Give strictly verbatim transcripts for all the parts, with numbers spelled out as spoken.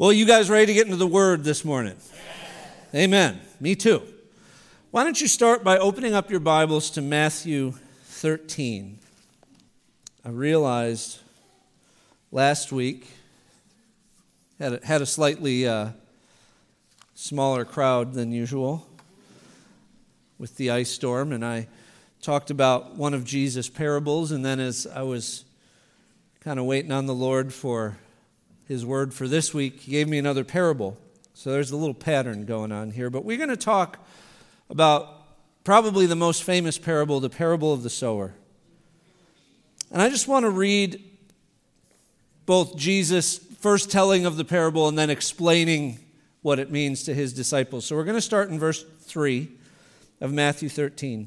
Well, you guys ready to get into the Word this morning? Yes. Amen. Me too. Why don't you start by opening up your Bibles to Matthew thirteen. I realized last week had a, had a slightly uh, smaller crowd than usual with the ice storm, and I talked about one of Jesus' parables, and then as I was kind of waiting on the Lord for His word for this week, He gave me another parable. So there's a little pattern going on here. But we're going to talk about probably the most famous parable, the parable of the sower. And I just want to read both Jesus' first telling of the parable and then explaining what it means to His disciples. So we're going to start in verse three of Matthew thirteen.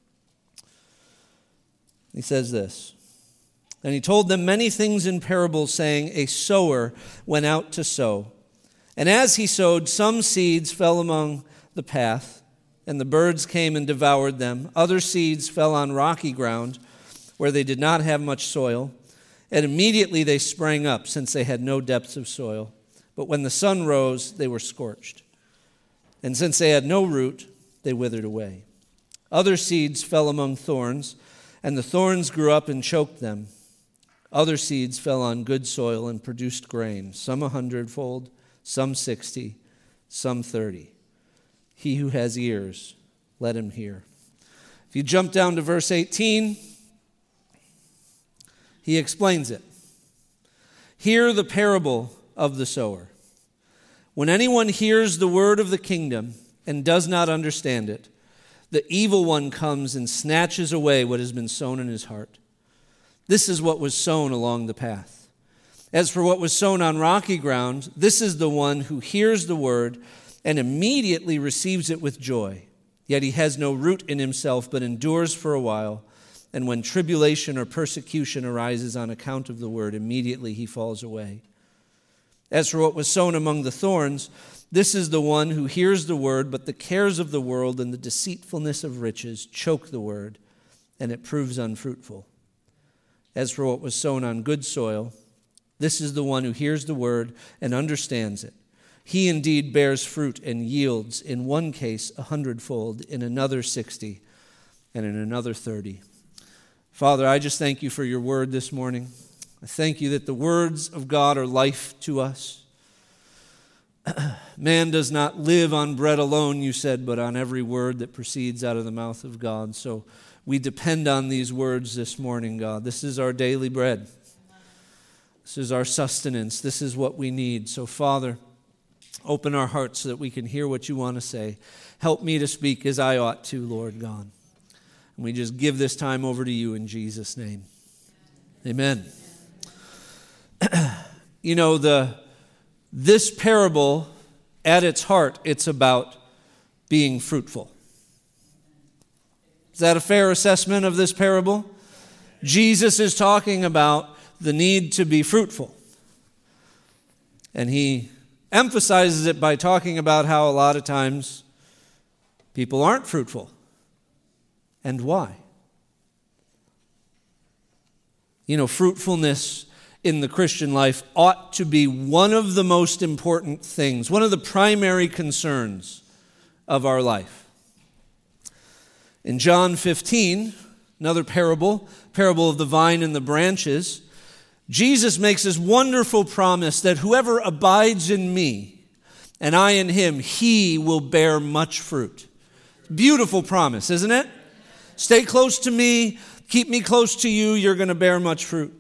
He says this, "And he told them many things in parables, saying, A sower went out to sow. And as he sowed, some seeds fell among the path, and the birds came and devoured them. Other seeds fell on rocky ground, where they did not have much soil. And immediately they sprang up, since they had no depth of soil. But when the sun rose, they were scorched. And since they had no root, they withered away. Other seeds fell among thorns, and the thorns grew up and choked them. Other seeds fell on good soil and produced grain, some a hundredfold, some sixty, some thirty. He who has ears, let him hear." If you jump down to verse eighteen, he explains it. "Hear the parable of the sower. When anyone hears the word of the kingdom and does not understand it, the evil one comes and snatches away what has been sown in his heart. This is what was sown along the path. As for what was sown on rocky ground, this is the one who hears the word and immediately receives it with joy. Yet he has no root in himself, but endures for a while. And when tribulation or persecution arises on account of the word, immediately he falls away. As for what was sown among the thorns, this is the one who hears the word, but the cares of the world and the deceitfulness of riches choke the word, and it proves unfruitful. As for what was sown on good soil, this is the one who hears the word and understands it. He indeed bears fruit and yields, in one case a hundredfold, in another sixty, and in another thirty." Father, I just thank you for your word this morning. I thank you that the words of God are life to us. Man does not live on bread alone, you said, but on every word that proceeds out of the mouth of God. So we depend on these words this morning, God. This is our daily bread. This is our sustenance. This is what we need. So, Father, open our hearts so that we can hear what you want to say. Help me to speak as I ought to, Lord God. And we just give this time over to you in Jesus' name. Amen. You know, the this parable, at its heart, it's about being fruitful. Is that a fair assessment of this parable? Jesus is talking about the need to be fruitful. And he emphasizes it by talking about how a lot of times people aren't fruitful. And why? You know, fruitfulness in the Christian life ought to be one of the most important things, one of the primary concerns of our life. In John fifteen, another parable, parable of the vine and the branches, Jesus makes this wonderful promise that whoever abides in me and I in him, he will bear much fruit. Beautiful promise, isn't it? Stay close to me, keep me close to you, you're going to bear much fruit.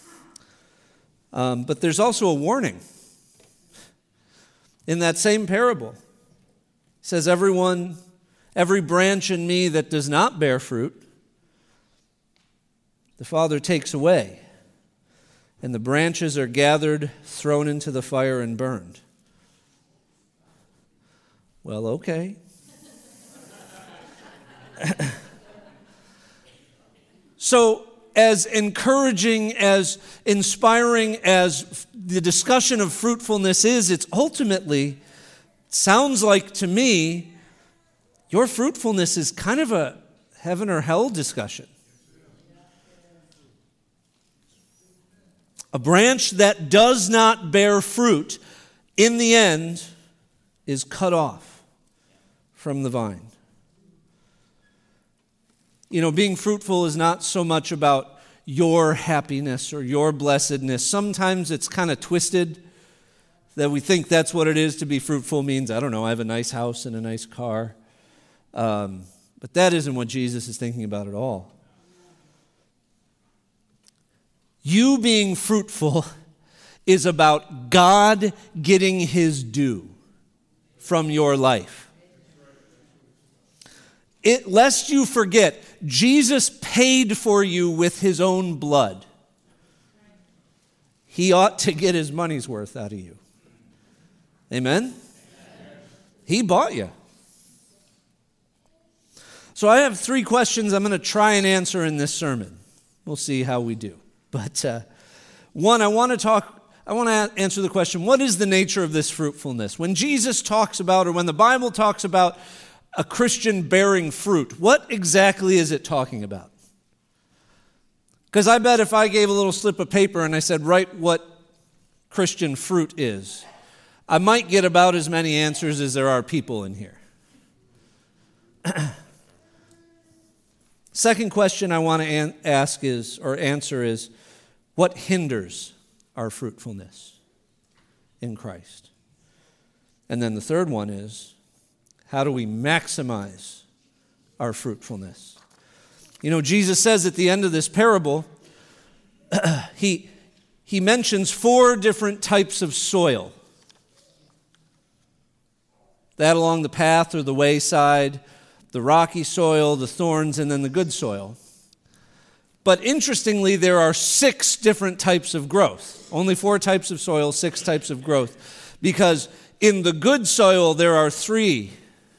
Um, but there's also a warning in that same parable. It says, everyone, every branch in me that does not bear fruit, the Father takes away, and the branches are gathered, thrown into the fire, and burned. Well, okay. So, as encouraging, as inspiring as the discussion of fruitfulness is, it's ultimately, sounds like to me, your fruitfulness is kind of a heaven or hell discussion. A branch that does not bear fruit in the end, is cut off from the vine. You know, being fruitful is not so much about your happiness or your blessedness. Sometimes it's kind of twisted that we think that's what it is to be fruitful means, I don't know, I have a nice house and a nice car. Um, but that isn't what Jesus is thinking about at all. You being fruitful is about God getting his due from your life. It, lest you forget, Jesus paid for you with his own blood. He ought to get his money's worth out of you. Amen? He bought you. So I have three questions I'm going to try and answer in this sermon. We'll see how we do. But uh, one, I want to talk, I want to answer the question, what is the nature of this fruitfulness? When Jesus talks about, or when the Bible talks about a Christian bearing fruit, what exactly is it talking about? Because I bet if I gave a little slip of paper and I said, write what Christian fruit is, I might get about as many answers as there are people in here. Second question I want to an- ask is, or answer is, what hinders our fruitfulness in Christ? And then the third one is, how do we maximize our fruitfulness? You know, Jesus says at the end of this parable, he, he mentions four different types of soil. That along the path or the wayside, the rocky soil, the thorns, and then the good soil. But interestingly, there are six different types of growth. Only four types of soil, six types of growth. Because in the good soil, there are three.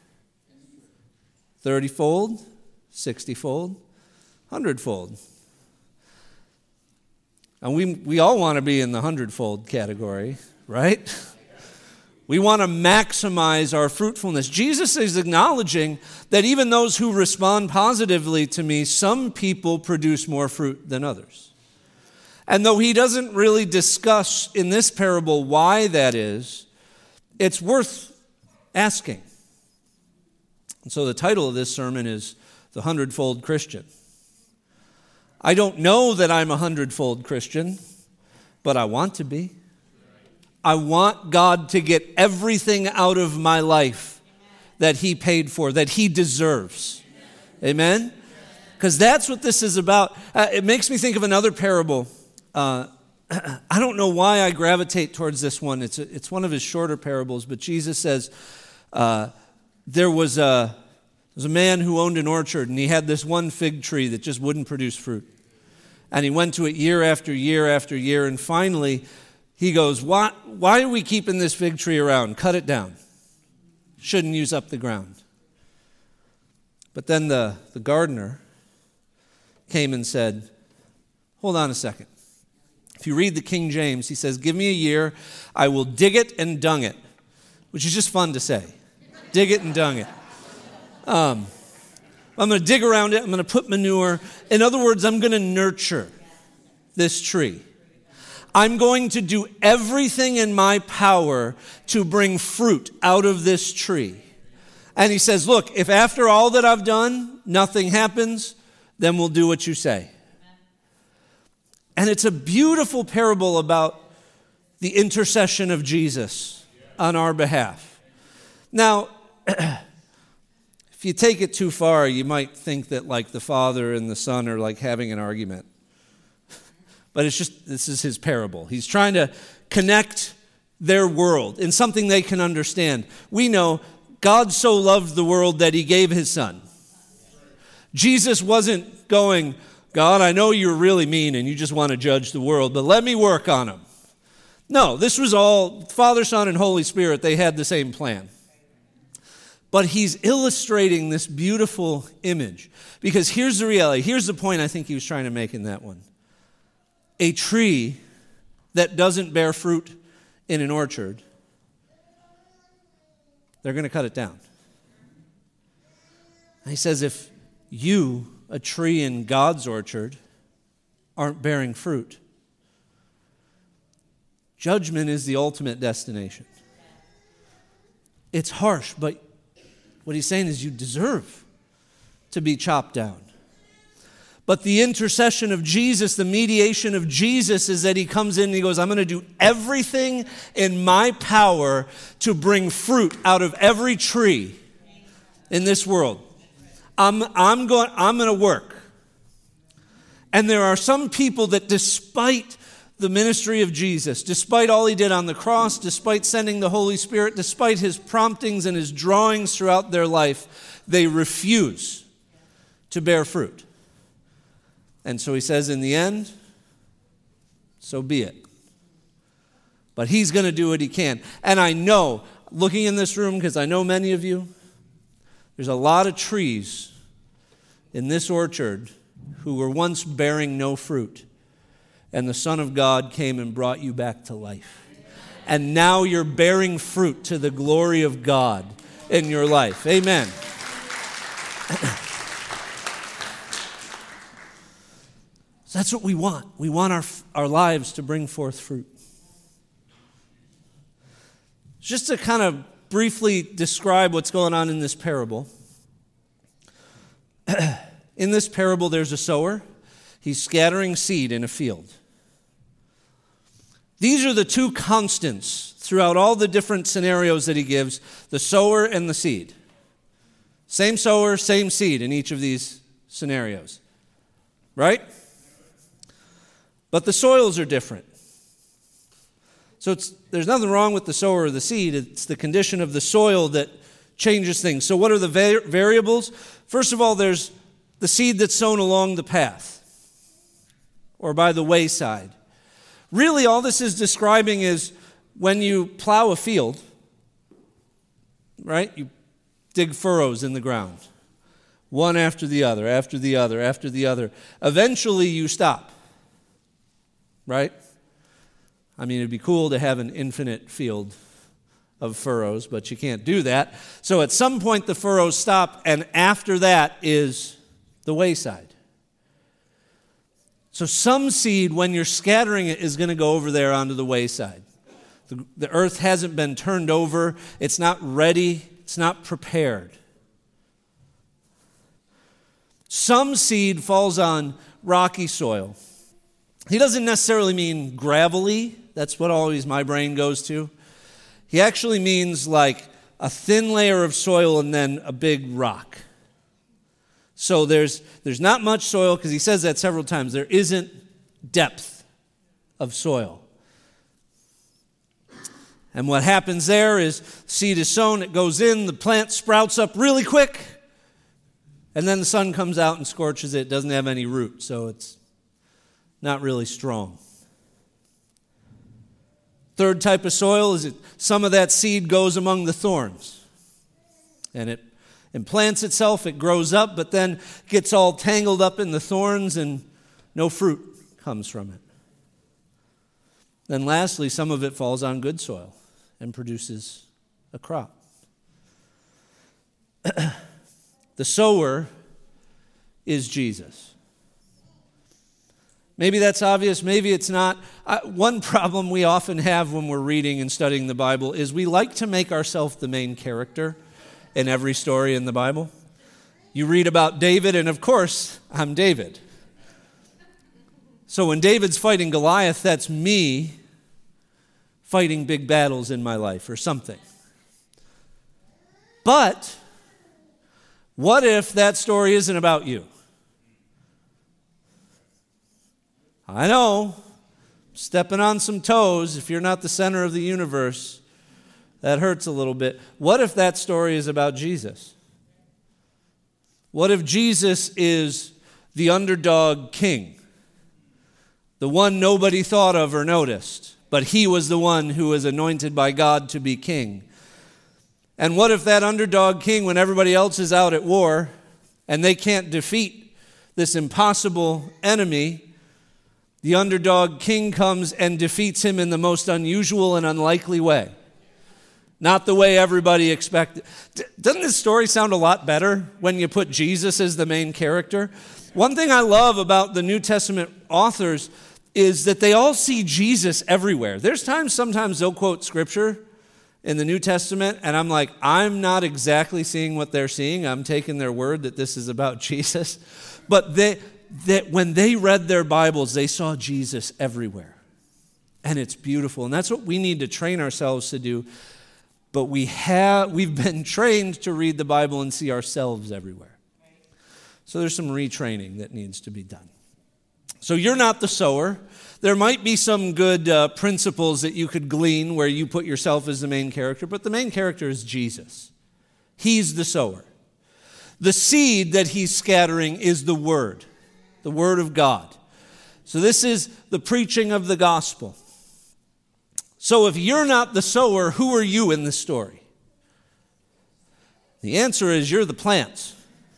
thirty-fold, sixty-fold, one hundred-fold. And we, we all want to be in the one hundred-fold category, right? We want to maximize our fruitfulness. Jesus is acknowledging that even those who respond positively to me, some people produce more fruit than others. And though he doesn't really discuss in this parable why that is, it's worth asking. And so the title of this sermon is The Hundredfold Christian. I don't know that I'm a hundredfold Christian, but I want to be. I want God to get everything out of my life that he paid for, that he deserves. Amen? Because that's what this is about. Uh, it makes me think of another parable. Uh, I don't know why I gravitate towards this one. It's, a, it's one of his shorter parables, but Jesus says uh, there was a, there was a man who owned an orchard, and he had this one fig tree that just wouldn't produce fruit. And he went to it year after year after year, and finally he goes, why, why are we keeping this fig tree around? Cut it down. Shouldn't use up the ground. But then the, the gardener came and said, hold on a second. If you read the King James, he says, give me a year, I will dig it and dung it, which is just fun to say. Dig it and dung it. Um, I'm going to dig around it. I'm going to put manure. In other words, I'm going to nurture this tree. I'm going to do everything in my power to bring fruit out of this tree. And he says, look, if after all that I've done, nothing happens, then we'll do what you say. And it's a beautiful parable about the intercession of Jesus on our behalf. Now, if you take it too far, you might think that like the Father and the Son are like having an argument. But it's just, this is his parable. He's trying to connect their world in something they can understand. We know God so loved the world that he gave his Son. Jesus wasn't going, God, I know you're really mean and you just want to judge the world, but let me work on him. No, this was all, Father, Son, and Holy Spirit, they had the same plan. But he's illustrating this beautiful image. Because here's the reality. Here's the point I think he was trying to make in that one. A tree that doesn't bear fruit in an orchard, they're going to cut it down. And he says, if you, a tree in God's orchard, aren't bearing fruit, judgment is the ultimate destination. It's harsh, but what he's saying is you deserve to be chopped down. But the intercession of Jesus, the mediation of Jesus, is that he comes in and he goes, I'm going to do everything in my power to bring fruit out of every tree in this world. I'm, I'm going, I'm going to work. And there are some people that despite the ministry of Jesus, despite all he did on the cross, despite sending the Holy Spirit, despite his promptings and his drawings throughout their life, they refuse to bear fruit. And so he says, in the end, so be it. But he's going to do what he can. And I know, looking in this room, because I know many of you, there's a lot of trees in this orchard who were once bearing no fruit. And the Son of God came and brought you back to life. And now you're bearing fruit to the glory of God in your life. Amen. So that's what we want. We want our, our lives to bring forth fruit. Just to kind of briefly describe what's going on in this parable. In this parable, there's a sower. He's scattering seed in a field. These are the two constants throughout all the different scenarios that he gives, the sower and the seed. Same sower, same seed in each of these scenarios. Right? But the soils are different. So it's, there's nothing wrong with the sower or the seed. It's the condition of the soil that changes things. So what are the va- variables? First of all, there's the seed that's sown along the path or by the wayside. Really, all this is describing is when you plow a field, right? You dig furrows in the ground, one after the other, after the other, after the other. Eventually, you stop, right? I mean, it'd be cool to have an infinite field of furrows, but you can't do that. So at some point, the furrows stop, and after that is the wayside. So some seed, when you're scattering it, is going to go over there onto the wayside. The, the earth hasn't been turned over. It's not ready. It's not prepared. Some seed falls on rocky soil. He doesn't necessarily mean gravelly. That's what always my brain goes to. He actually means like a thin layer of soil and then a big rock. So there's there's not much soil, because he says that several times. There isn't depth of soil. And what happens there is seed is sown, it goes in, the plant sprouts up really quick, and then the sun comes out and scorches it. It doesn't have any root, so it's not really strong. Third type of soil is that some of that seed goes among the thorns. And it implants itself, it grows up, but then gets all tangled up in the thorns and no fruit comes from it. Then lastly, some of it falls on good soil and produces a crop. The sower is Jesus. Maybe that's obvious, maybe it's not. I, one problem we often have when we're reading and studying the Bible is we like to make ourselves the main character in every story in the Bible. You read about David, and of course, I'm David. So when David's fighting Goliath, that's me fighting big battles in my life or something. But what if that story isn't about you? I know, stepping on some toes if you're not the center of the universe. That hurts a little bit. What if that story is about Jesus? What if Jesus is the underdog king? The one nobody thought of or noticed, but he was the one who was anointed by God to be king. And what if that underdog king, when everybody else is out at war and they can't defeat this impossible enemy, the underdog king comes and defeats him in the most unusual and unlikely way? Not the way everybody expected. Doesn't this story sound a lot better when you put Jesus as the main character? One thing I love about the New Testament authors is that they all see Jesus everywhere. There's times sometimes they'll quote scripture in the New Testament, and I'm like, I'm not exactly seeing what they're seeing. I'm taking their word that this is about Jesus. But they, that when they read their Bibles, they saw Jesus everywhere. And it's beautiful. And that's what we need to train ourselves to do. But we have, we've been trained to read the Bible and see ourselves everywhere. So there's some retraining that needs to be done. So you're not the sower. There might be some good uh, principles that you could glean where you put yourself as the main character, but the main character is Jesus. He's the sower. The seed that he's scattering is the word, the word of God. So this is the preaching of the gospel. So if you're not the sower, who are you in this story? The answer is you're the plants.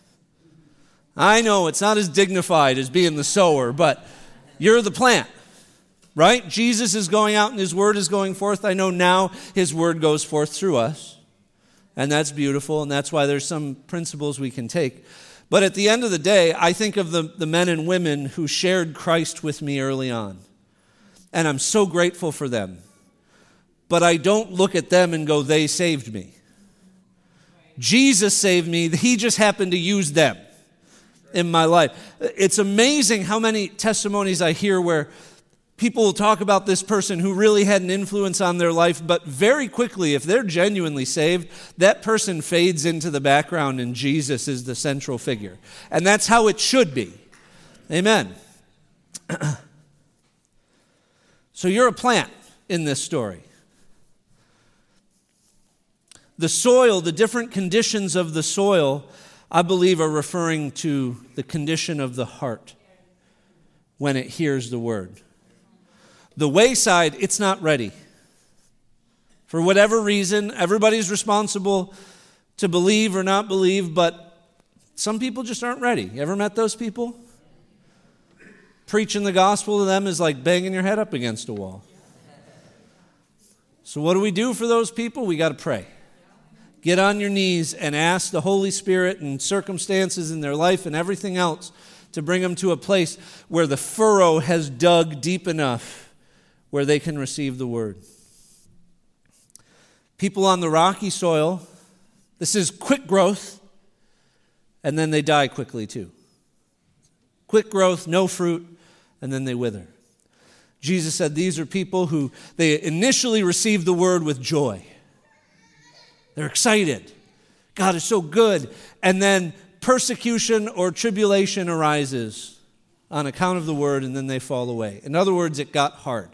I know it's not as dignified as being the sower, but you're the plant, right? Jesus is going out and his word is going forth. I know now his word goes forth through us, and that's beautiful, and that's why there's some principles we can take. But at the end of the day, I think of the, the men and women who shared Christ with me early on, and I'm so grateful for them. But I don't look at them and go, they saved me. Jesus saved me. He just happened to use them in my life. It's amazing how many testimonies I hear where people will talk about this person who really had an influence on their life, but very quickly, if they're genuinely saved, that person fades into the background and Jesus is the central figure. And that's how it should be. Amen. So you're a plant in this story. The soil, the different conditions of the soil, I believe are referring to the condition of the heart when it hears the word. The wayside, it's not ready. For whatever reason, everybody's responsible to believe or not believe, but some people just aren't ready. You ever met those people? Preaching the gospel to them is like banging your head up against a wall. So what do we do for those people? We got to pray. Get on your knees and ask the Holy Spirit and circumstances in their life and everything else to bring them to a place where the furrow has dug deep enough where they can receive the word. People on the rocky soil, this is quick growth, and then they die quickly too. Quick growth, no fruit, and then they wither. Jesus said these are people who they initially received the word with joy. They're excited. God is so good. And then persecution or tribulation arises on account of the word, and then they fall away. In other words, it got hard.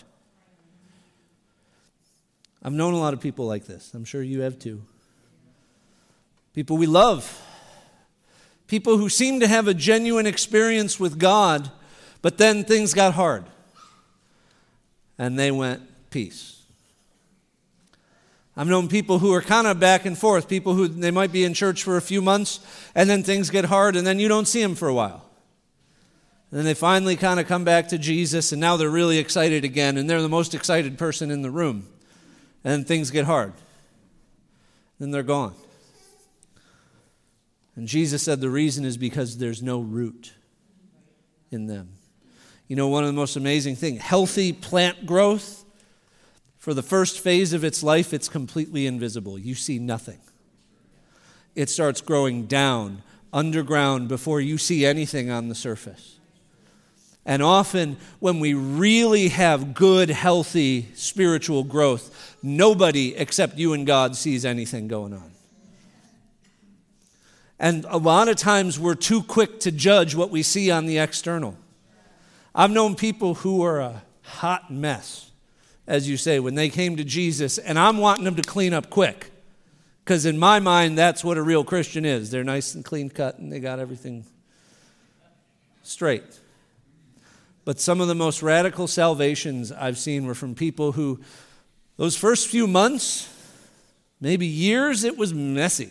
I've known a lot of people like this. I'm sure you have too. People we love. People who seem to have a genuine experience with God, but then things got hard. And they went, peace. I've known people who are kind of back and forth, people who they might be in church for a few months, and then things get hard, and then you don't see them for a while. And then they finally kind of come back to Jesus, and now they're really excited again, and they're the most excited person in the room. And then things get hard. Then they're gone. And Jesus said the reason is because there's no root in them. You know, one of the most amazing things, healthy plant growth, for the first phase of its life, it's completely invisible. You see nothing. It starts growing down, underground, before you see anything on the surface. And often, when we really have good, healthy spiritual growth, nobody except you and God sees anything going on. And a lot of times, we're too quick to judge what we see on the external. I've known people who are a hot mess, as you say, when they came to Jesus, and I'm wanting them to clean up quick. Because in my mind, that's what a real Christian is. They're nice and clean cut, and they got everything straight. But some of the most radical salvations I've seen were from people who, those first few months, maybe years, it was messy.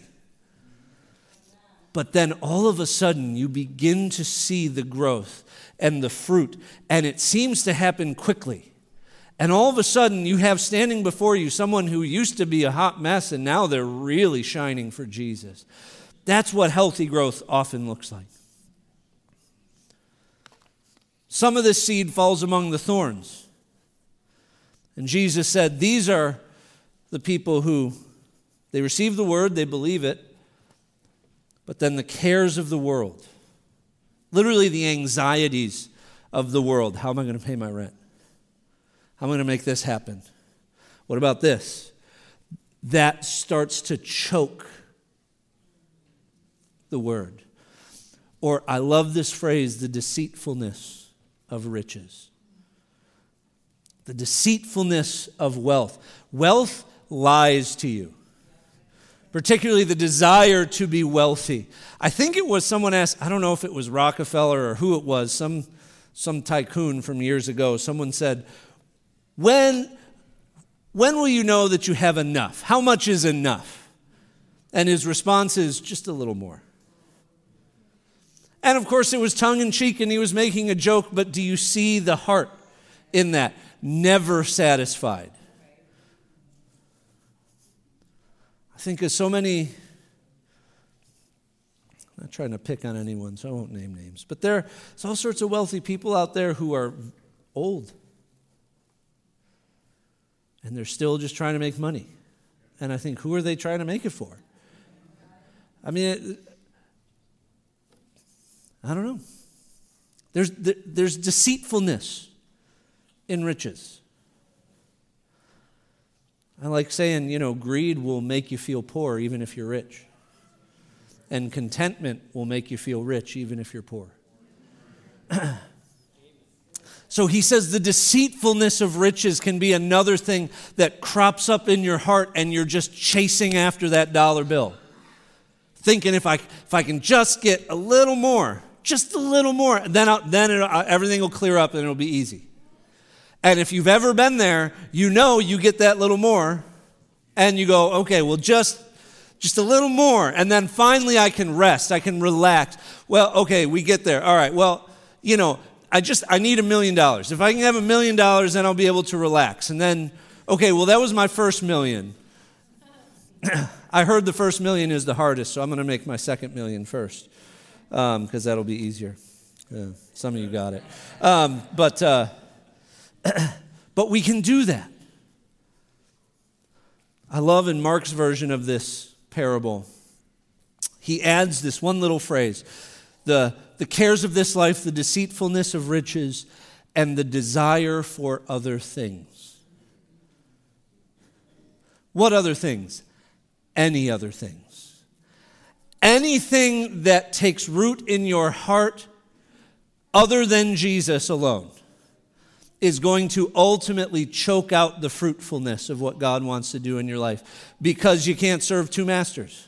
But then all of a sudden, you begin to see the growth and the fruit, and it seems to happen quickly. And all of a sudden, you have standing before you someone who used to be a hot mess, and now they're really shining for Jesus. That's what healthy growth often looks like. Some of this seed falls among the thorns. And Jesus said, these are the people who, they receive the word, they believe it, but then the cares of the world, literally the anxieties of the world. How am I going to pay my rent? How am I going to make this happen? What about this? That starts to choke the word. Or I love this phrase, the deceitfulness of riches. The deceitfulness of wealth. Wealth lies to you, particularly the desire to be wealthy. I think it was someone asked, I don't know if it was Rockefeller or who it was, some, some tycoon from years ago. Someone said, when, when will you know that you have enough? How much is enough? And his response is, just a little more. And of course it was tongue-in-cheek and he was making a joke, but do you see the heart in that? Never satisfied. I think of so many, I'm not trying to pick on anyone, so I won't name names, but there's all sorts of wealthy people out there who are old. And they're still just trying to make money. And I think, who are they trying to make it for? I mean, it, I don't know. There's, there's deceitfulness in riches. I like saying, you know, greed will make you feel poor even if you're rich. And contentment will make you feel rich even if you're poor. So he says the deceitfulness of riches can be another thing that crops up in your heart and you're just chasing after that dollar bill. Thinking if I if I can just get a little more, just a little more, then I'll, then it'll, everything will clear up and it'll be easy. And if you've ever been there, you know you get that little more and you go, okay, well, just, just a little more. And then finally I can rest. I can relax. Well, okay, we get there. All right, well, you know, I just, I need a million dollars. If I can have a million dollars, then I'll be able to relax. And then, okay, well, that was my first million. I heard the first million is the hardest, so I'm going to make my second million first because um, that'll be easier. Yeah, some of you got it. Um, but... Uh, But we can do that. I love in Mark's version of this parable, he adds this one little phrase, the, the cares of this life, the deceitfulness of riches, and the desire for other things. What other things? Any other things. Anything that takes root in your heart other than Jesus alone is going to ultimately choke out the fruitfulness of what God wants to do in your life because you can't serve two masters.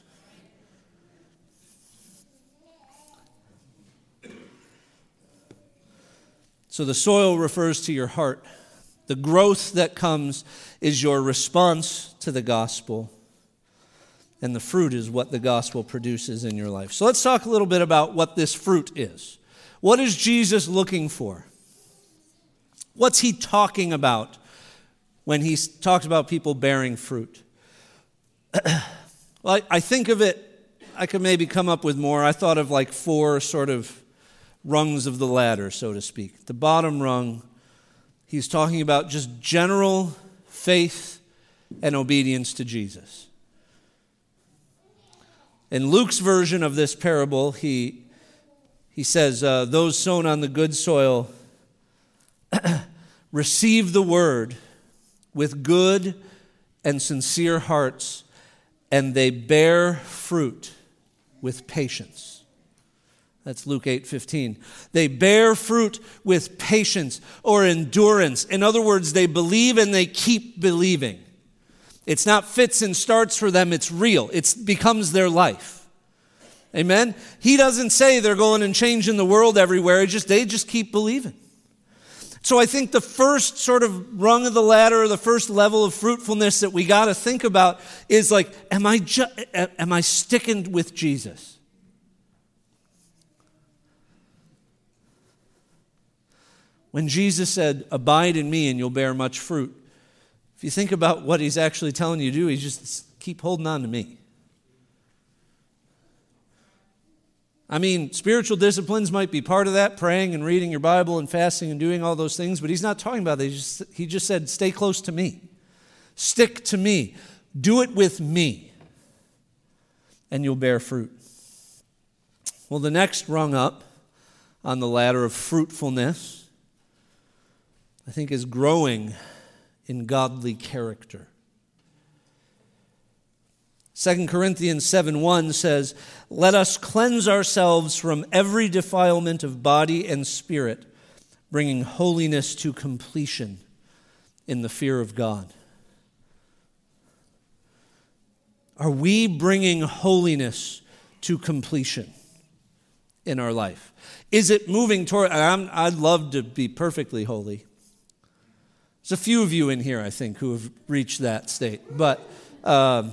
So the soil refers to your heart. The growth that comes is your response to the gospel. And the fruit is what the gospel produces in your life. So let's talk a little bit about what this fruit is. What is Jesus looking for? What's he talking about when he talks about people bearing fruit? Well, I, I think of it, I could maybe come up with more. I thought of like four sort of rungs of the ladder, so to speak. The bottom rung, he's talking about just general faith and obedience to Jesus. In Luke's version of this parable, he, he says, uh, those sown on the good soil receive the word with good and sincere hearts, and they bear fruit with patience. That's Luke eight fifteen. They bear fruit with patience or endurance. In other words, they believe and they keep believing. It's not fits and starts for them, it's real. It becomes their life. Amen? He doesn't say they're going and changing the world everywhere. He just, they just keep believing. So I think the first sort of rung of the ladder, or the first level of fruitfulness that we got to think about is like, am I ju- am I sticking with Jesus? When Jesus said, abide in me and you'll bear much fruit, if you think about what he's actually telling you to do, he's just keep holding on to me. I mean, spiritual disciplines might be part of that, praying and reading your Bible and fasting and doing all those things, but he's not talking about that. He just, he just said, stay close to me. Stick to me. Do it with me, and you'll bear fruit. Well, the next rung up on the ladder of fruitfulness, I think, is growing in godly character. Second Corinthians seven one says, "Let us cleanse ourselves from every defilement of body and spirit, bringing holiness to completion in the fear of God." Are we bringing holiness to completion in our life? Is it moving toward, I'm, I'd love to be perfectly holy. There's a few of you in here, I think, who have reached that state. But, um,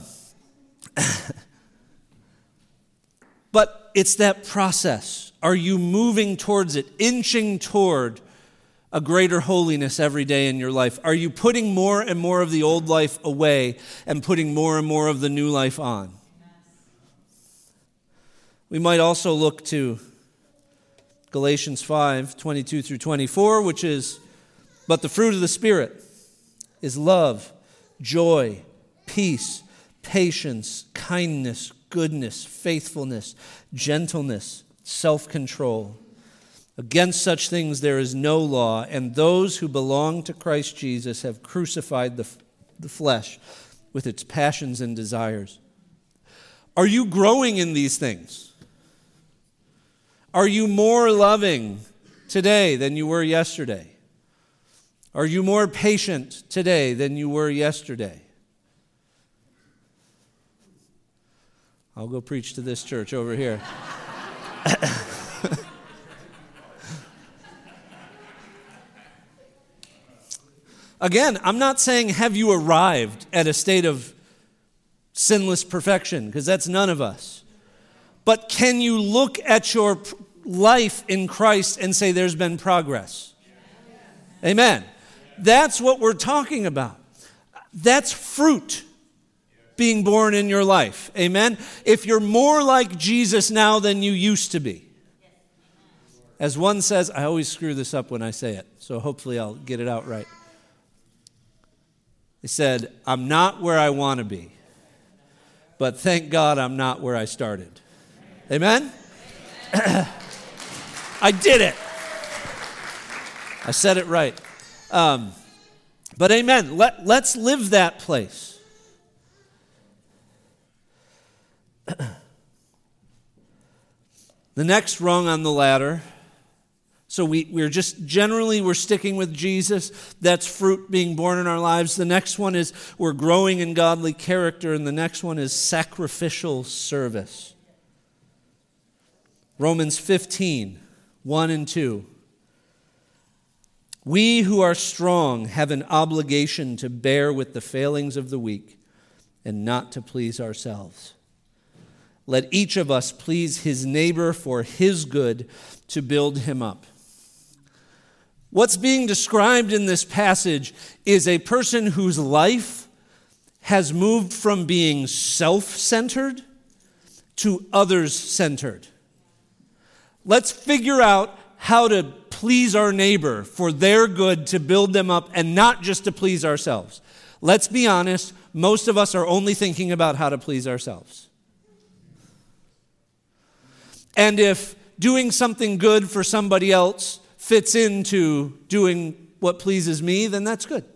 but it's that process. Are you moving towards it, inching toward a greater holiness every day in your life? Are you putting more and more of the old life away and putting more and more of the new life on? We might also look to Galatians five, twenty-two through twenty-four, which is, "But the fruit of the Spirit is love, joy, peace, patience, kindness, goodness, faithfulness, gentleness, self-control. Against such things there is no law, and those who belong to Christ Jesus have crucified the, the flesh with its passions and desires." Are you growing in these things? Are you more loving today than you were yesterday? Are you more patient today than you were yesterday? I'll go preach to this church over here. Again, I'm not saying have you arrived at a state of sinless perfection, because that's none of us. But can you look at your life in Christ and say there's been progress? Amen. That's what we're talking about. That's fruit being born in your life. Amen. If you're more like Jesus now than you used to be. As one says, I always screw this up when I say it, so hopefully I'll get it out right. He said, "I'm not where I want to be, but thank God I'm not where I started." Amen? I did it. I said it right. Um, but amen. Let, let's live that place. The next rung on the ladder. So we, we're just generally, we're sticking with Jesus. That's fruit being born in our lives. The next one is we're growing in godly character. And the next one is sacrificial service. Romans fifteen, one and two. "We who are strong have an obligation to bear with the failings of the weak and not to please ourselves. Let each of us please his neighbor for his good, to build him up." What's being described in this passage is a person whose life has moved from being self-centered to others-centered. Let's figure out how to please our neighbor for their good, to build them up, and not just to please ourselves. Let's be honest, most of us are only thinking about how to please ourselves. And if doing something good for somebody else fits into doing what pleases me, then that's good.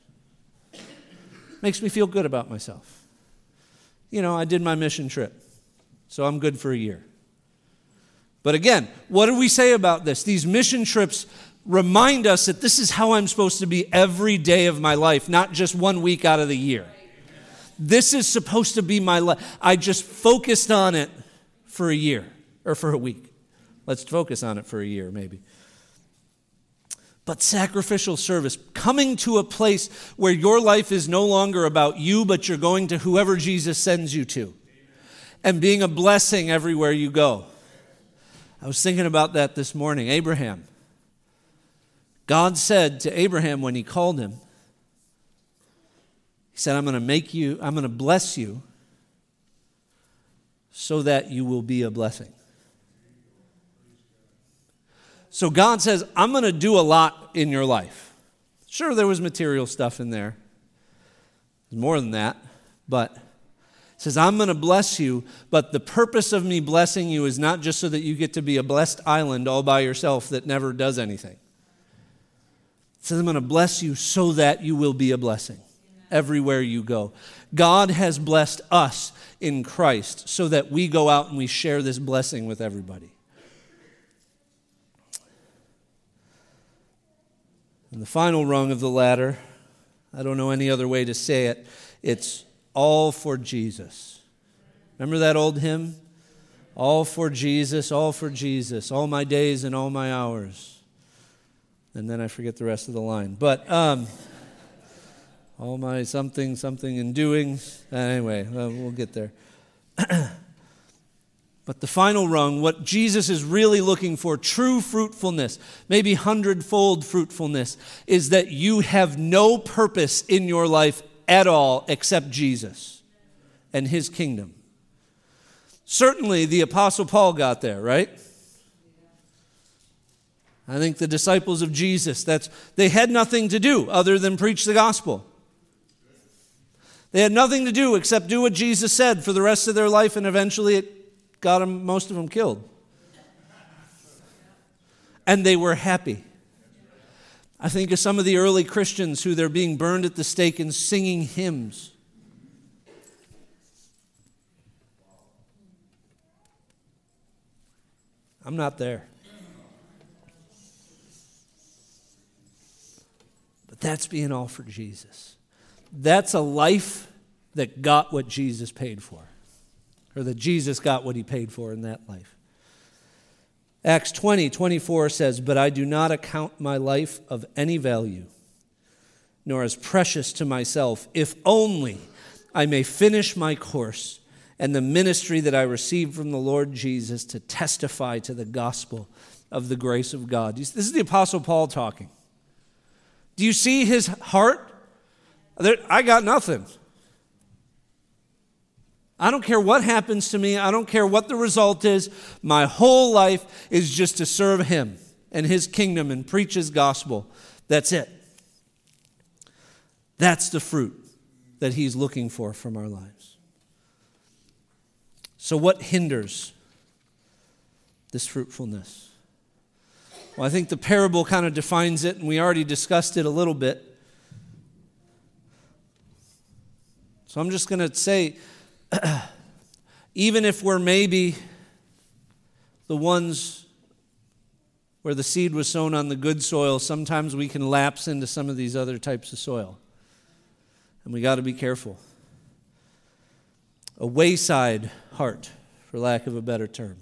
Makes me feel good about myself. You know, I did my mission trip, so I'm good for a year. But again, what do we say about this? These mission trips remind us that this is how I'm supposed to be every day of my life, not just one week out of the year. This is supposed to be my life. I just focused on it for a year, or for a week. Let's focus on it for a year, maybe. But sacrificial service, coming to a place where your life is no longer about you, but you're going to whoever Jesus sends you to, and being a blessing everywhere you go. I was thinking about that this morning. Abraham. God said to Abraham when he called him, he said, I'm going to make you, I'm going to bless you so that you will be a blessing. So God says, I'm going to do a lot in your life. Sure, there was material stuff in there. There's more than that, but it says, I'm going to bless you, but the purpose of me blessing you is not just so that you get to be a blessed island all by yourself that never does anything. It says, I'm going to bless you so that you will be a blessing everywhere you go. God has blessed us in Christ so that we go out and we share this blessing with everybody. And the final rung of the ladder, I don't know any other way to say it, it's all for Jesus. Remember that old hymn? All for Jesus, all for Jesus, all my days and all my hours. And then I forget the rest of the line. But um, all my something, something in doing. Anyway, uh, we'll get there. But the final rung, what Jesus is really looking for, true fruitfulness, maybe hundredfold fruitfulness, is that you have no purpose in your life at all except Jesus and his kingdom. Certainly the Apostle Paul got there, right? I think the disciples of Jesus, that's they had nothing to do other than preach the gospel. They had nothing to do except do what Jesus said for the rest of their life, and eventually it got them, most of them killed. And they were happy. I think of some of the early Christians who they're being burned at the stake and singing hymns. I'm not there. But that's being all for Jesus. That's a life that got what Jesus paid for. Or that Jesus got what he paid for in that life. Acts twenty, twenty-four says, but I do not account my life of any value, nor as precious to myself, if only I may finish my course and the ministry that I received from the Lord Jesus to testify to the gospel of the grace of God. This is the Apostle Paul talking. Do you see his heart? I got nothing. I don't care what happens to me. I don't care what the result is. My whole life is just to serve him and his kingdom and preach his gospel. That's it. That's the fruit that he's looking for from our lives. So what hinders this fruitfulness? Well, I think the parable kind of defines it, and we already discussed it a little bit. So I'm just going to say, even if we're maybe the ones where the seed was sown on the good soil, sometimes we can lapse into some of these other types of soil. And we got to be careful. A wayside heart, for lack of a better term.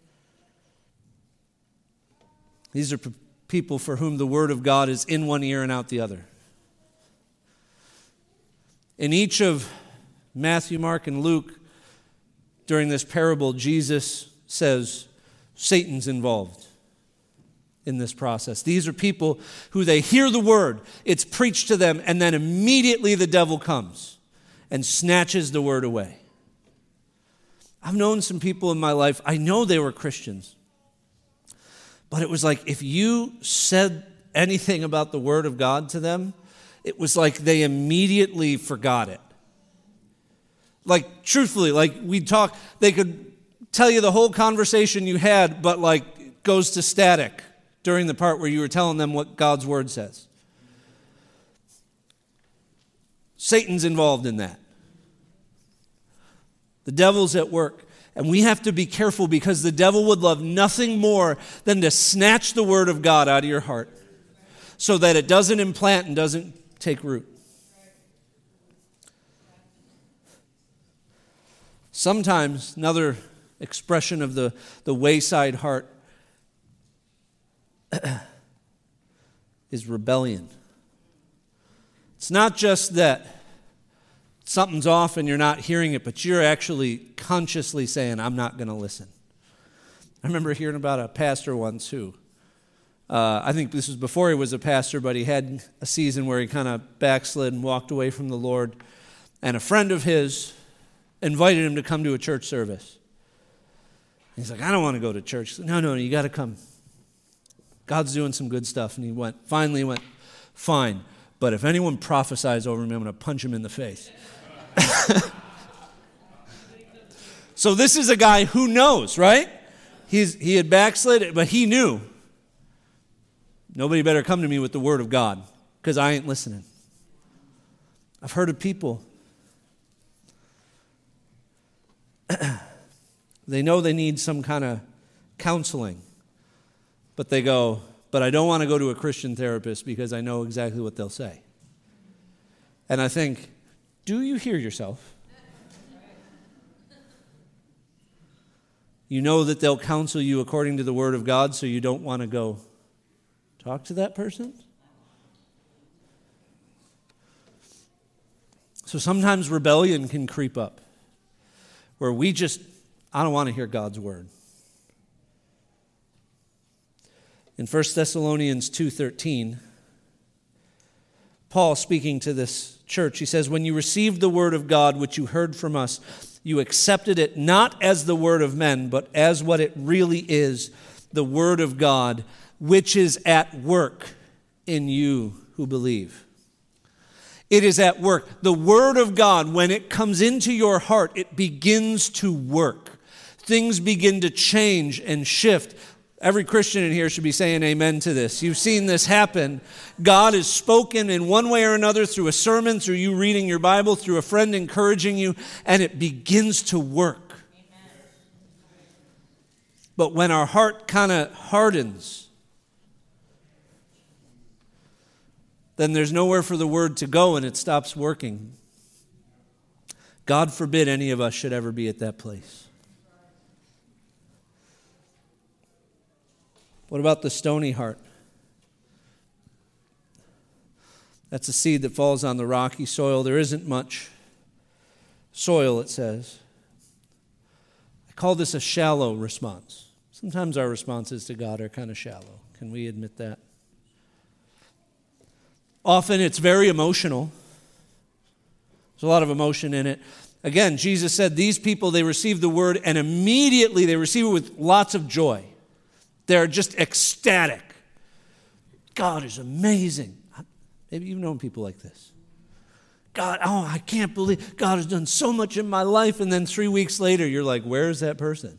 These are p- people for whom the word of God is in one ear and out the other. In each of Matthew, Mark, and Luke, during this parable, Jesus says Satan's involved in this process. These are people who they hear the word, it's preached to them, and then immediately the devil comes and snatches the word away. I've known some people in my life, I know they were Christians, but it was like if you said anything about the word of God to them, it was like they immediately forgot it. Like, truthfully, like we'd talk, they could tell you the whole conversation you had, but like it goes to static during the part where you were telling them what God's word says. Satan's involved in that. The devil's at work. And we have to be careful because the devil would love nothing more than to snatch the word of God out of your heart so that it doesn't implant and doesn't take root. Sometimes another expression of the, the wayside heart is rebellion. It's not just that something's off and you're not hearing it, but you're actually consciously saying, I'm not going to listen. I remember hearing about a pastor once who, uh, I think this was before he was a pastor, but he had a season where he kind of backslid and walked away from the Lord. And a friend of his invited him to come to a church service. He's like, I don't want to go to church. He said, no, no, no, you got to come. God's doing some good stuff. And he went, finally went, fine. but if anyone prophesies over me, I'm going to punch him in the face. So this is a guy who knows, right? He's, he had backslid, but he knew. Nobody better come to me with the word of God, because I ain't listening. I've heard of people. They know they need some kind of counseling, but they go, but I don't want to go to a Christian therapist because I know exactly what they'll say. And I think, do you hear yourself? You know that they'll counsel you according to the Word of God, so you don't want to go talk to that person? So sometimes rebellion can creep up, where we just, I don't want to hear God's Word. In First Thessalonians two thirteen, Paul, speaking to this church, he says, when you received the word of God, which you heard from us, you accepted it not as the word of men, but as what it really is, the word of God, which is at work in you who believe. It is at work. The word of God, when it comes into your heart, it begins to work. Things begin to change and shift. Every Christian in here should be saying amen to this. You've seen this happen. God has spoken in one way or another through a sermon, through you reading your Bible, through a friend encouraging you, and it begins to work. Amen. But when our heart kind of hardens, then there's nowhere for the word to go and it stops working. God forbid any of us should ever be at that place. What about the stony heart? That's a seed that falls on the rocky soil. There isn't much soil, it says. I call this a shallow response. Sometimes our responses to God are kind of shallow. Can we admit that? Often it's very emotional. There's a lot of emotion in it. Again, Jesus said these people, they receive the word and immediately they receive it with lots of joy. They're just ecstatic. God is amazing. Maybe you've known people like this. God, oh, I can't believe God has done so much in my life. And then three weeks later, you're like, where is that person?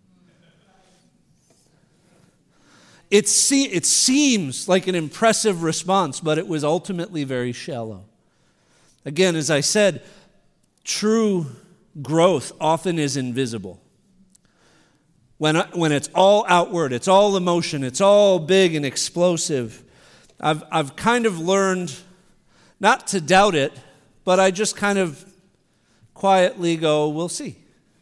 It, se- it seems like an impressive response, but it was ultimately very shallow. Again, as I said, true growth often is invisible. When, when it's all outward, it's all emotion, it's all big and explosive, I've, I've kind of learned not to doubt it, but I just kind of quietly go, we'll see.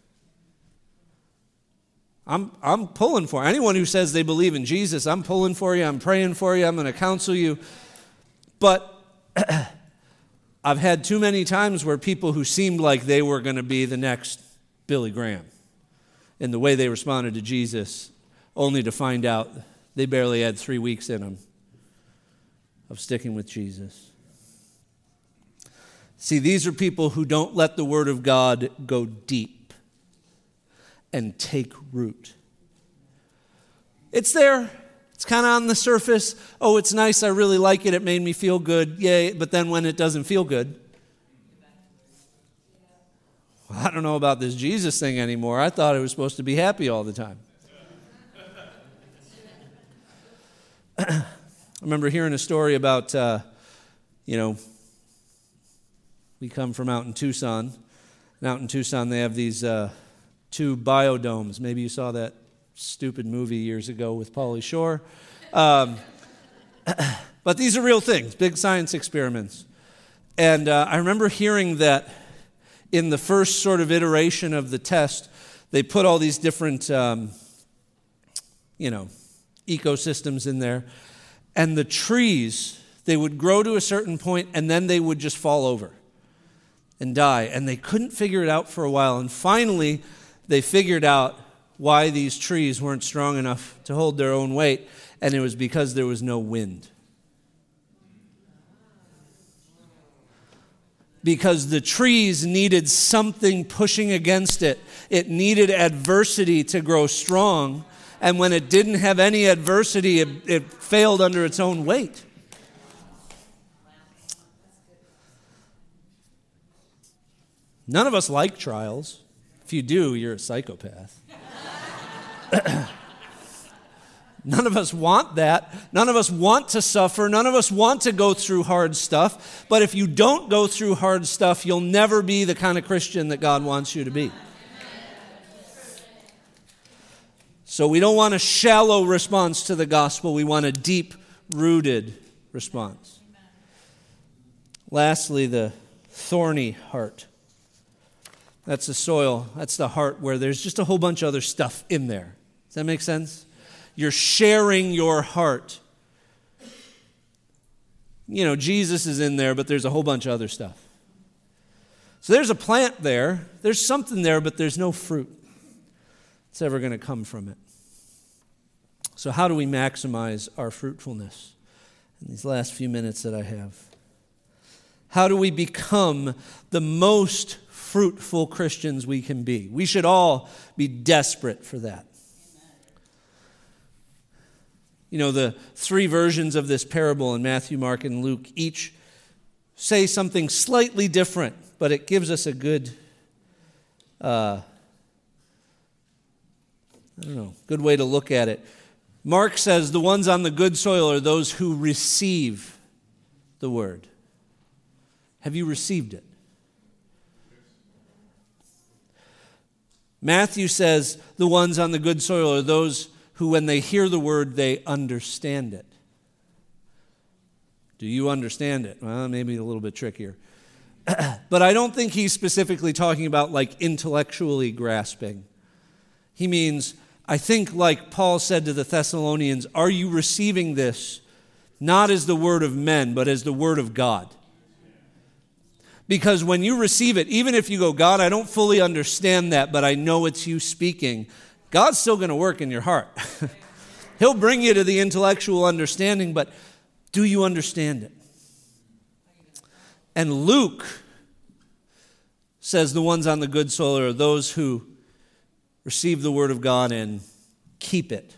I'm, I'm pulling for anyone who says they believe in Jesus. I'm pulling for you. I'm praying for you. I'm going to counsel you. But I've had too many times where people who seemed like they were going to be the next Billy Graham in the way they responded to Jesus, only to find out they barely had three weeks in them of sticking with Jesus. See, these are people who don't let the Word of God go deep and take root. It's there. It's kind of on the surface. Oh, it's nice. I really like it. It made me feel good. Yay. But then when it doesn't feel good, I don't know about this Jesus thing anymore. I thought I was supposed to be happy all the time. I remember hearing a story about, uh, you know, we come from out in Tucson. And out in Tucson, they have these uh, two biodomes. Maybe you saw that stupid movie years ago with Pauly Shore. Um, but these are real things, big science experiments. And uh, I remember hearing that in the first sort of iteration of the test, they put all these different, um, you know, ecosystems in there. And the trees, they would grow to a certain point and then they would just fall over and die. And they couldn't figure it out for a while. And finally, they figured out why these trees weren't strong enough to hold their own weight. And it was because there was no wind. Because the trees needed something pushing against it. It needed adversity to grow strong. And when it didn't have any adversity, it, it failed under its own weight. None of us like trials. If you do, you're a psychopath. None of us want that. None of us want to suffer. None of us want to go through hard stuff. But if you don't go through hard stuff, you'll never be the kind of Christian that God wants you to be. So we don't want a shallow response to the gospel. We want a deep-rooted response. Lastly, the thorny heart. That's the soil. That's the heart where there's just a whole bunch of other stuff in there. Does that make sense? You're sharing your heart. You know, Jesus is in there, but there's a whole bunch of other stuff. So there's a plant there. There's something there, but there's no fruit that's ever going to come from it. So how do we maximize our fruitfulness in these last few minutes that I have? How do we become the most fruitful Christians we can be? We should all be desperate for that. You know, the three versions of this parable in Matthew, Mark, and Luke each say something slightly different, but it gives us a good, uh, I don't know, good way to look at it. Mark says the ones on the good soil are those who receive the word. Have you received it? Matthew says the ones on the good soil are those who, when they hear the word, they understand it. Do you understand it? Well, maybe a little bit trickier. But I don't think he's specifically talking about like intellectually grasping. He means, I think like Paul said to the Thessalonians, are you receiving this not as the word of men, but as the word of God? Because when you receive it, even if you go, God, I don't fully understand that, but I know it's you speaking, God's still going to work in your heart. He'll bring you to the intellectual understanding, but do you understand it? And Luke says the ones on the good soil are those who receive the word of God and keep it.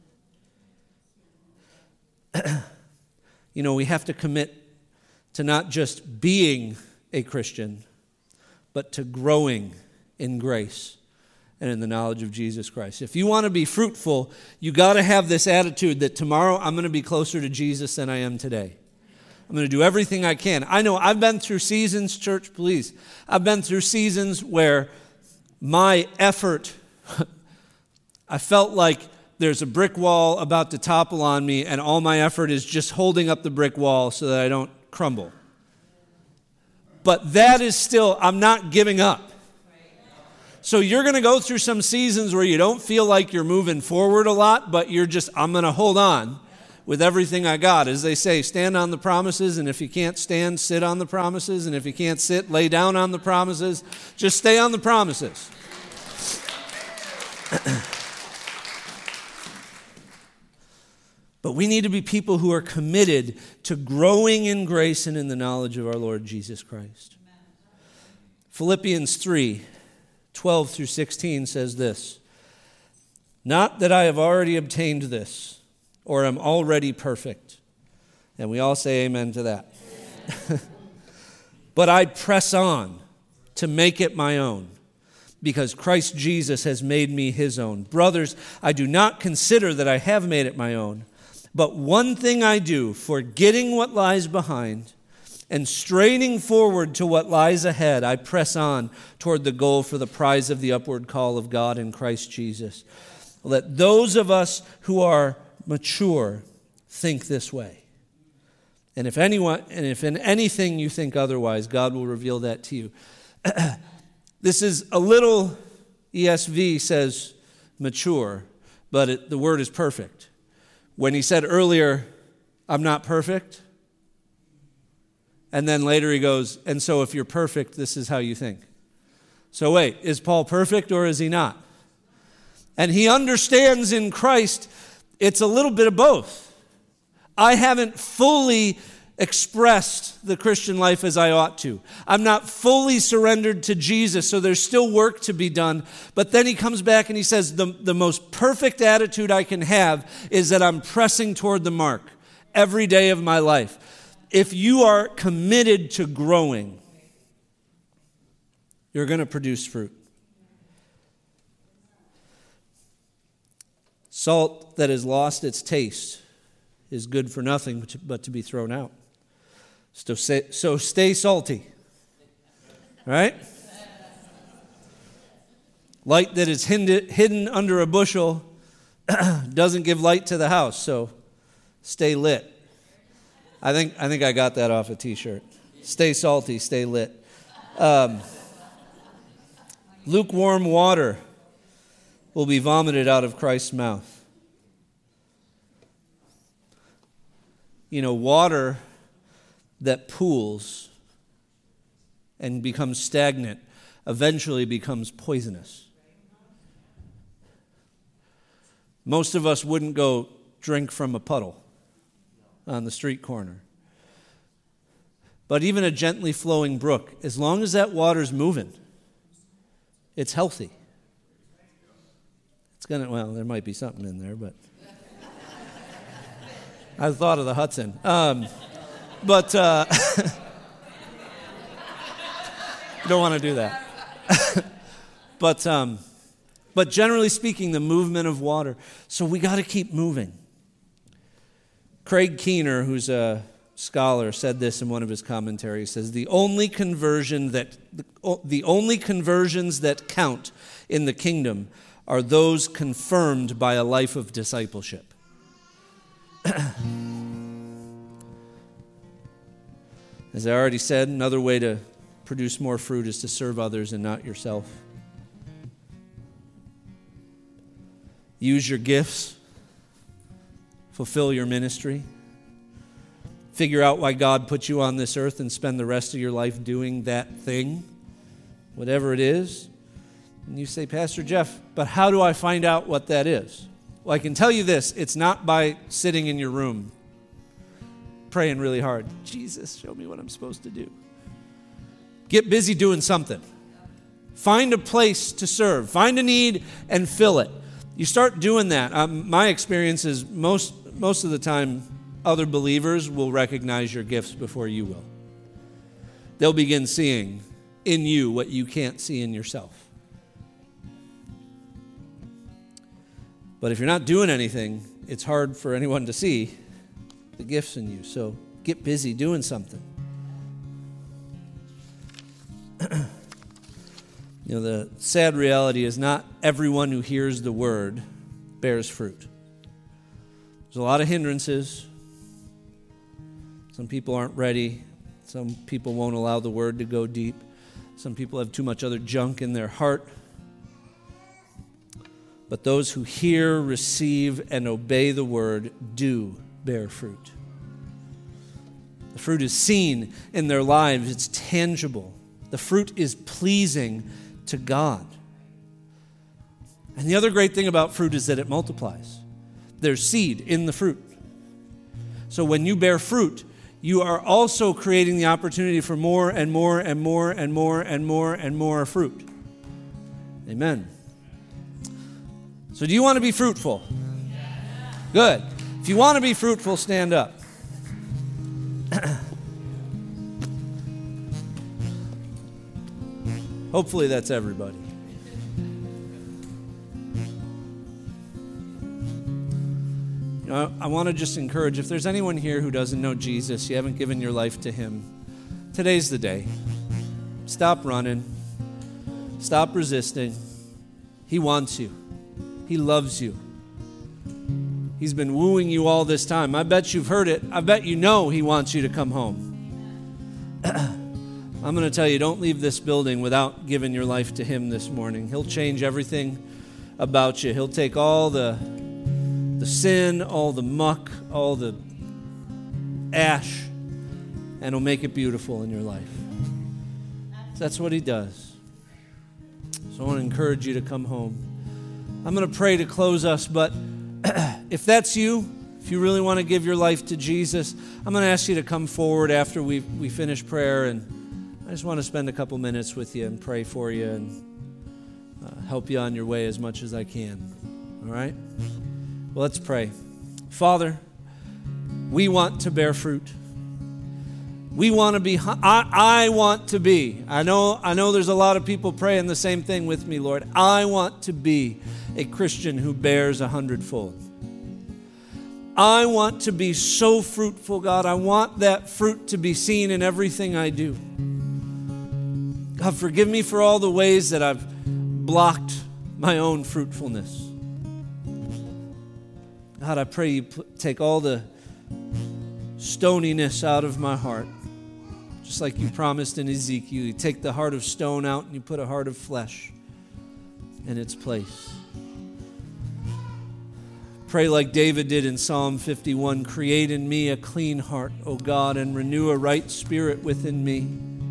You know, we have to commit to not just being a Christian, but to growing in grace and in the knowledge of Jesus Christ. If you want to be fruitful, you got to have this attitude that tomorrow I'm going to be closer to Jesus than I am today. I'm going to do everything I can. I know I've been through seasons, church, please. I've been through seasons where my effort, I felt like there's a brick wall about to topple on me, and all my effort is just holding up the brick wall so that I don't crumble. But that is still, I'm not giving up. So you're going to go through some seasons where you don't feel like you're moving forward a lot, but you're just, I'm going to hold on with everything I got. As they say, stand on the promises, and if you can't stand, sit on the promises, and if you can't sit, lay down on the promises. Just stay on the promises. But we need to be people who are committed to growing in grace and in the knowledge of our Lord Jesus Christ. Amen. Philippians three, twelve through sixteen says this, not that I have already obtained this, or am already perfect. And we all say amen to that. But I press on to make it my own, because Christ Jesus has made me his own. Brothers, I do not consider that I have made it my own, but one thing I do, forgetting what lies behind and straining forward to what lies ahead, I press on toward the goal for the prize of the upward call of God in Christ Jesus. Let those of us who are mature think this way. And if anyone, and if in anything you think otherwise, God will reveal that to you. This is a little, E S V says mature, but it, the word is perfect. When he said earlier, I'm not perfect, and then later he goes, and so if you're perfect, this is how you think. So wait, is Paul perfect or is he not? And he understands in Christ, it's a little bit of both. I haven't fully expressed the Christian life as I ought to. I'm not fully surrendered to Jesus, so there's still work to be done. But then he comes back and he says, the, the most perfect attitude I can have is that I'm pressing toward the mark every day of my life. If you are committed to growing, you're going to produce fruit. Salt that has lost its taste is good for nothing but to be thrown out. So stay, so stay salty. Right? Light that is hidden under a bushel doesn't give light to the house, so stay lit. I think I think I got that off a t-shirt. Stay salty, stay lit. Um, lukewarm water will be vomited out of Christ's mouth. You know, water that pools and becomes stagnant eventually becomes poisonous. Most of us wouldn't go drink from a puddle on the street corner. But even a gently flowing brook, as long as that water's moving, it's healthy. It's gonna, well, there might be something in there, but I thought of the Hudson. Um, but uh, don't want to do that. but um, but generally speaking, the movement of water. So we got to keep moving. Craig Keener, who's a scholar, said this in one of his commentaries. He says, the only conversion that the only conversions that count in the kingdom are those confirmed by a life of discipleship. As I already said, another way to produce more fruit is to serve others and not yourself. Use your gifts. Fulfill your ministry. Figure out why God put you on this earth and spend the rest of your life doing that thing, whatever it is. And you say, Pastor Jeff, but how do I find out what that is? Well, I can tell you this. It's not by sitting in your room praying really hard. Jesus, show me what I'm supposed to do. Get busy doing something. Find a place to serve. Find a need and fill it. You start doing that. Um, my experience is most, most of the time, other believers will recognize your gifts before you will. They'll begin seeing in you what you can't see in yourself. But if you're not doing anything, it's hard for anyone to see the gifts in you. So get busy doing something. You know, the sad reality is not everyone who hears the word bears fruit. There's a lot of hindrances. Some people aren't ready. Some people won't allow the word to go deep. Some people have too much other junk in their heart. But those who hear, receive, and obey the word do bear fruit. The fruit is seen in their lives. It's tangible. The fruit is pleasing to God. And the other great thing about fruit is that it multiplies. There's seed in the fruit. So when you bear fruit, you are also creating the opportunity for more and more and more and more and more and more fruit. Amen. So do you want to be fruitful? Good. If you want to be fruitful, stand up. Hopefully that's everybody. You know, I want to just encourage, if there's anyone here who doesn't know Jesus, you haven't given your life to him, today's the day. Stop running. Stop resisting. He wants you. He loves you. He's been wooing you all this time. I bet you've heard it. I bet you know he wants you to come home. I'm going to tell you, don't leave this building without giving your life to him this morning. He'll change everything about you. He'll take all the, the sin, all the muck, all the ash, and he'll make it beautiful in your life. That's what he does. So I want to encourage you to come home. I'm going to pray to close us, but if that's you, if you really want to give your life to Jesus, I'm going to ask you to come forward after we we finish prayer, and I just want to spend a couple minutes with you and pray for you and uh, help you on your way as much as I can. All right? Well, let's pray. Father, we want to bear fruit. We want to be, I, I want to be, I know, I know there's a lot of people praying the same thing with me, Lord. I want to be a Christian who bears a hundredfold. I want to be so fruitful, God. I want that fruit to be seen in everything I do. God, forgive me for all the ways that I've blocked my own fruitfulness. God, I pray you take all the stoniness out of my heart. Just like you promised in Ezekiel, you take the heart of stone out and you put a heart of flesh in its place. Pray like David did in Psalm fifty-one, create in me a clean heart, O God, and renew a right spirit within me.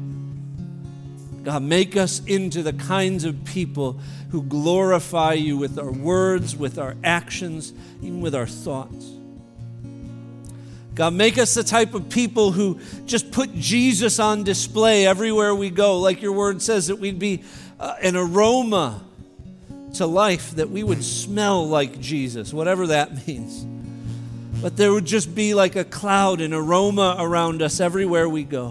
God, make us into the kinds of people who glorify you with our words, with our actions, even with our thoughts. God, make us the type of people who just put Jesus on display everywhere we go. Like your word says, that we'd be uh, an aroma to life, that we would smell like Jesus, whatever that means. But there would just be like a cloud, an aroma around us everywhere we go.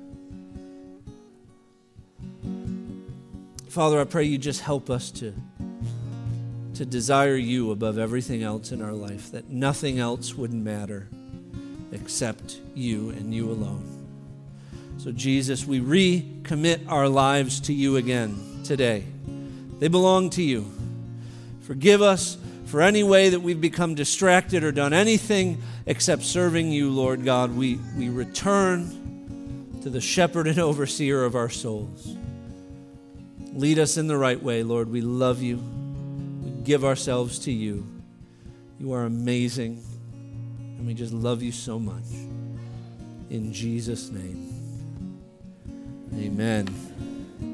Father, I pray you just help us to, to desire you above everything else in our life, that nothing else would matter except you and you alone. So Jesus, we recommit our lives to you again today. They belong to you. Forgive us for any way that we've become distracted or done anything except serving you, Lord God. We, we return to the shepherd and overseer of our souls. Lead us in the right way, Lord. We love you. We give ourselves to you. You are amazing, and we just love you so much. In Jesus' name, amen.